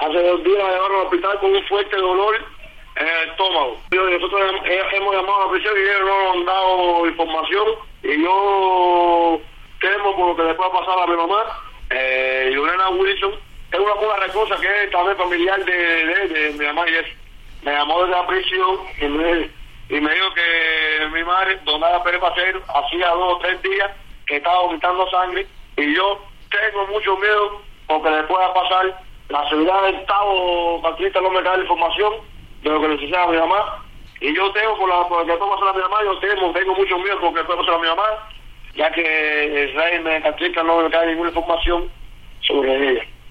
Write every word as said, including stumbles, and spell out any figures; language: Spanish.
Hace dos días la llevaron al hospital con un fuerte dolor en el estómago. Nosotros hemos llamado a la prisión y ellos no nos han dado información. Y yo temo por lo que le pueda pasar a mi mamá. Eh, Yolena Wilson es una, una recosa que es también familiar de, de, de, de mi mamá y eso. Me llamó de la prisión y me, y me dijo que mi madre, Donada Pérez Pacero, hacía dos o tres días que estaba vomitando sangre. Y yo tengo mucho miedo porque le pueda pasar. La seguridad del Estado Patricia no me da la información de lo que necesita mi mamá. Y yo tengo, por, la, por lo que puede pasar a mi mamá, yo temo, tengo mucho miedo porque puede pasar a mi mamá, ya que el régimen Patricia no me da ninguna información sobre ella.